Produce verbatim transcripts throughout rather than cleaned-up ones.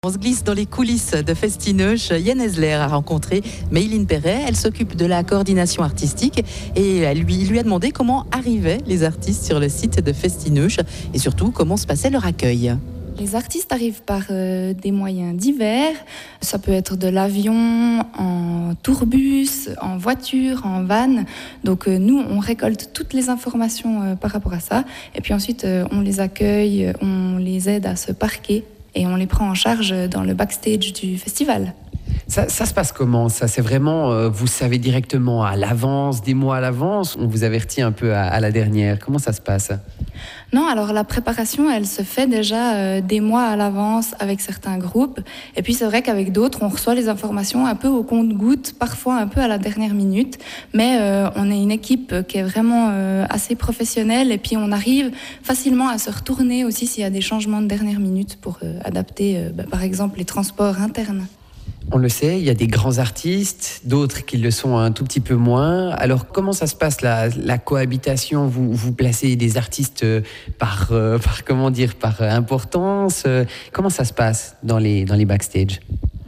On se glisse dans les coulisses de Festineuch. Yann Ezler a rencontré Mayline Perret. Elle s'occupe de la coordination artistique et elle lui, il lui a demandé comment arrivaient les artistes sur le site de Festineuch et surtout comment se passait leur accueil. Les artistes arrivent par euh, des moyens divers. Ça peut être de l'avion, en tourbus, en voiture, en van. Donc euh, nous, on récolte toutes les informations euh, par rapport à ça. Et puis ensuite, euh, on les accueille, on les aide à se parquer et on les prend en charge dans le backstage du festival. Ça, ça se passe comment? Ça, c'est vraiment, euh, vous savez directement à l'avance, des mois à l'avance, on vous avertit un peu à, à la dernière. Comment ça se passe? Non, alors la préparation, elle se fait déjà euh, des mois à l'avance avec certains groupes. Et puis c'est vrai qu'avec d'autres, on reçoit les informations un peu au compte-gouttes, parfois un peu à la dernière minute. Mais euh, on est une équipe qui est vraiment euh, assez professionnelle. Et puis on arrive facilement à se retourner aussi s'il y a des changements de dernière minute pour euh, adapter, euh, bah, par exemple, les transports internes. On le sait, il y a des grands artistes, d'autres qui le sont un tout petit peu moins. Alors, comment ça se passe, la, la cohabitation? vous, vous placez des artistes par, euh, par, comment dire, par importance. Comment ça se passe dans les, dans les backstage?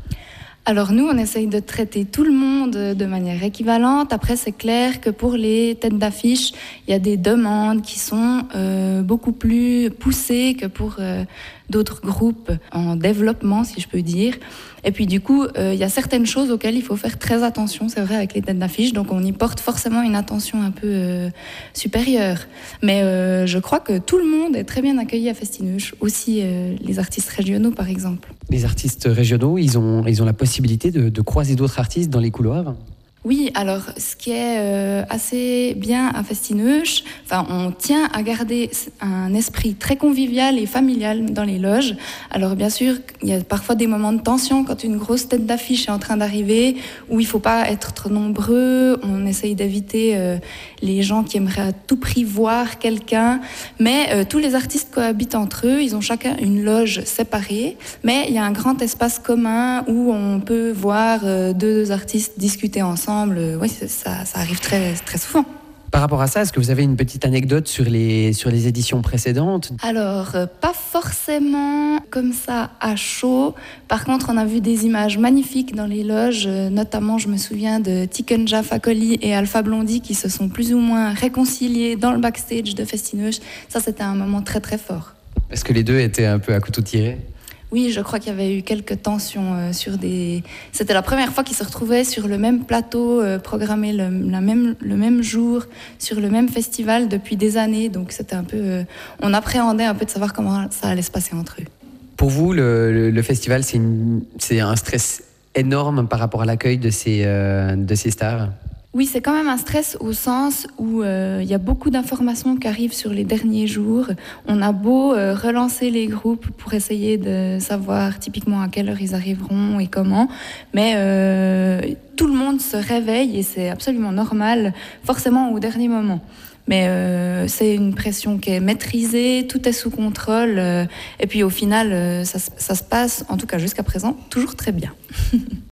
Alors nous, on essaye de traiter tout le monde de manière équivalente. Après, c'est clair que pour les têtes d'affiche, il y a des demandes qui sont euh, beaucoup plus poussées que pour euh, d'autres groupes en développement, si je peux dire. Et puis du coup, euh, il y a certaines choses auxquelles il faut faire très attention, c'est vrai, avec les têtes d'affiche. Donc on y porte forcément une attention un peu euh, supérieure. Mais euh, je crois que tout le monde est très bien accueilli à Festineuch, aussi euh, les artistes régionaux par exemple. Les artistes régionaux, ils ont, ils ont la possibilité de, de croiser d'autres artistes dans les couloirs? Oui, alors ce qui est euh, assez bien à Festineuch, enfin on tient à garder un esprit très convivial et familial dans les loges. Alors bien sûr, il y a parfois des moments de tension quand une grosse tête d'affiche est en train d'arriver, où il faut pas être trop nombreux. On essaye d'éviter euh, les gens qui aimeraient à tout prix voir quelqu'un. Mais euh, tous les artistes cohabitent entre eux. Ils ont chacun une loge séparée, mais il y a un grand espace commun où on peut voir euh, deux artistes discuter ensemble. Oui, ça, ça arrive très, très souvent. Par rapport à ça, est-ce que vous avez une petite anecdote sur les, sur les éditions précédentes? Alors, euh, pas forcément comme ça à chaud. Par contre, on a vu des images magnifiques dans les loges. Euh, notamment, je me souviens de Tikenja Fakoli et Alpha Blondy qui se sont plus ou moins réconciliés dans le backstage de Festineuch. Ça, c'était un moment très très fort. Est-ce que les deux étaient un peu à couteau tiré? Oui, je crois qu'il y avait eu quelques tensions euh, sur des... C'était la première fois qu'ils se retrouvaient sur le même plateau, euh, programmé le, la même, le même jour, sur le même festival depuis des années. Donc c'était un peu... Euh, on appréhendait un peu de savoir comment ça allait se passer entre eux. Pour vous, le, le, le festival, c'est, une, c'est un stress énorme par rapport à l'accueil de ces, euh, de ces stars? Oui, c'est quand même un stress au sens où il euh, y a beaucoup d'informations qui arrivent sur les derniers jours. On a beau euh, relancer les groupes pour essayer de savoir typiquement à quelle heure ils arriveront et comment, mais euh, tout le monde se réveille et c'est absolument normal, forcément au dernier moment. Mais euh, c'est une pression qui est maîtrisée, tout est sous contrôle, euh, et puis au final, euh, ça, ça se passe, en tout cas jusqu'à présent, toujours très bien.